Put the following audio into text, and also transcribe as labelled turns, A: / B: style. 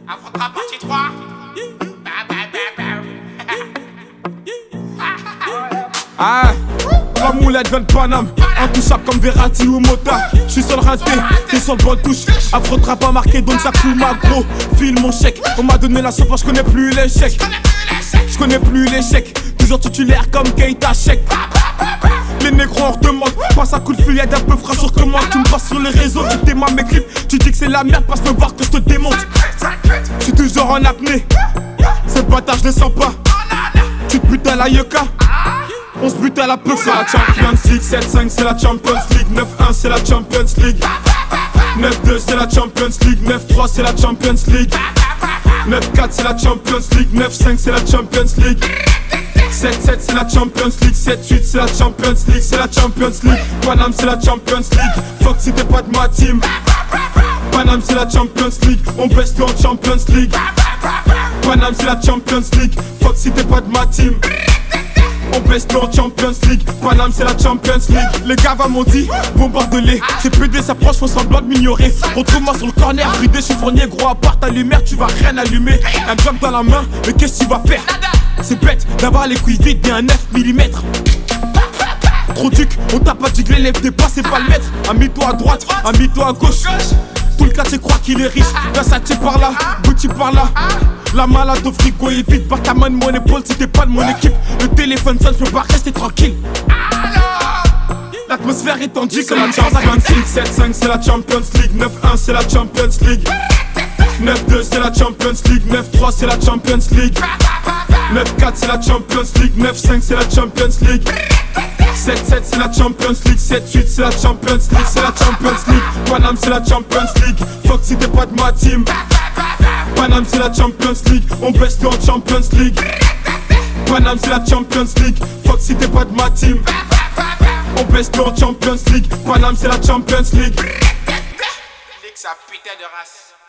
A: Affrontera partie 3.
B: Ah, la moulette vient de Paname, intouchable comme Verratti ou Mota. J'suis sur le raté, t'es sur le bon touche. Affrontera pas marqué donc ça coule ma gros. File mon chèque, on m'a donné la sauce, j'connais plus l'échec. J'connais plus l'échec, toujours titulaire comme Keita Cheikh. Les négros on redemande, passe à coup de fil, y'a d'un peu frais sur commande. Tu me passes sur les réseaux, tu démarres mes clips. Tu dis que c'est la merde, passe me voir que je te démonte. J'suis toujours en apnée, cette bâtard je les sens pas. Tu te butes à la yucca, on se bute à la peu. C'est la Champions League, 7-5 c'est la Champions League, 9-1 c'est la Champions League, 9-2 c'est la Champions League, 9-3 c'est la Champions League, 9-4 c'est la Champions League, 9-5 c'est la Champions League, 7-7 c'est la Champions League, 7-8 c'est la Champions League, c'est la Champions League. Paname c'est la Champions League, fuck si t'es pas de ma team. Paname c'est la Champions League, on baisse tout en Champions League. Paname c'est la Champions League, fuck si t'es pas de ma team. On baisse tout en Champions League, Paname c'est la Champions League. Les gars m'ont dit, bombarde-les. C'est PD s'approche, font semblant de m'ignorer. Retrouve-moi sur le corner, bridé, chiffonnier. Gros à part ta lumière, tu vas rien allumer. Un job dans la main, mais qu'est-ce que tu vas faire? C'est bête d'avoir les couilles vides et un 9 mm. Trop duc, on t'a pas dit que l'élève des pas c'est pas le maître. Amie-toi à droite, amie-toi à gauche. Tout le quartier croit qu'il est riche. Versace par là, Gucci par là. La malade au frigo est vide, par ta main de mon épaule si t'es pas de mon équipe. Le téléphone sonne, je peux pas rester tranquille. L'atmosphère est tendue comme la Champions League. 7-5 c'est la Champions League, 9-1 c'est la Champions League, 9-2 c'est la Champions League, 9-3 c'est la Champions League, 9-4 c'est la Champions League, 9-5 c'est la Champions League, 7-7 c'est la Champions League, 7-8 c'est la Champions League, c'est la Champions League. Paname c'est la Champions League, fuck si t'es pas de ma team. Paname c'est la Champions League, on baisse tout en Champions League. Paname c'est la Champions League, fuck si t'es pas de ma team. On baisse tout en Champions League, Paname c'est la Champions League.
A: Nique sa putain de race.